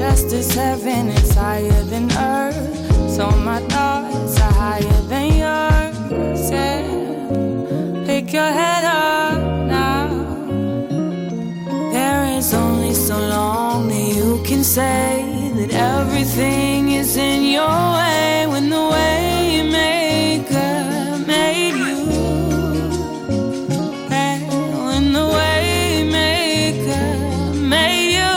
just as heaven is higher than earth, so my thoughts are higher than yours. Yeah. Pick your head up now. There is only so long that you can say that everything is in your way when the way maker made you. When the way maker made you.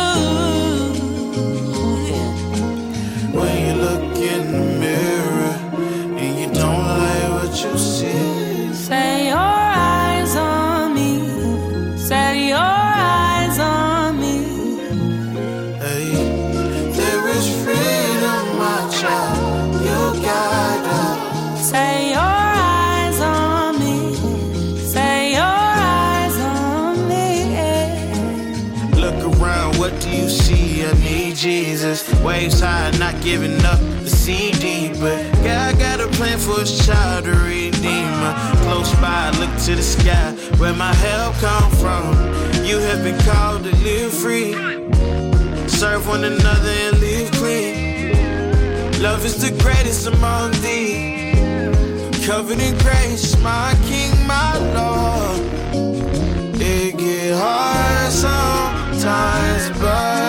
When you look in the mirror and you don't like what you see, say your eyes on me. Set your eyes on me. hey, there is freedom, my child. You got us. Say your eyes on me. Say your eyes on me. Look around, what do you see? I need Jesus. Waves high, not giving up the CD, but God got a plan for his child to redeem her. Close by, look to the sky, where my help come from. You have been called to live free, serve one another and live clean. Love is the greatest among thee, covered in grace, my King, my Lord. It get hard sometimes, but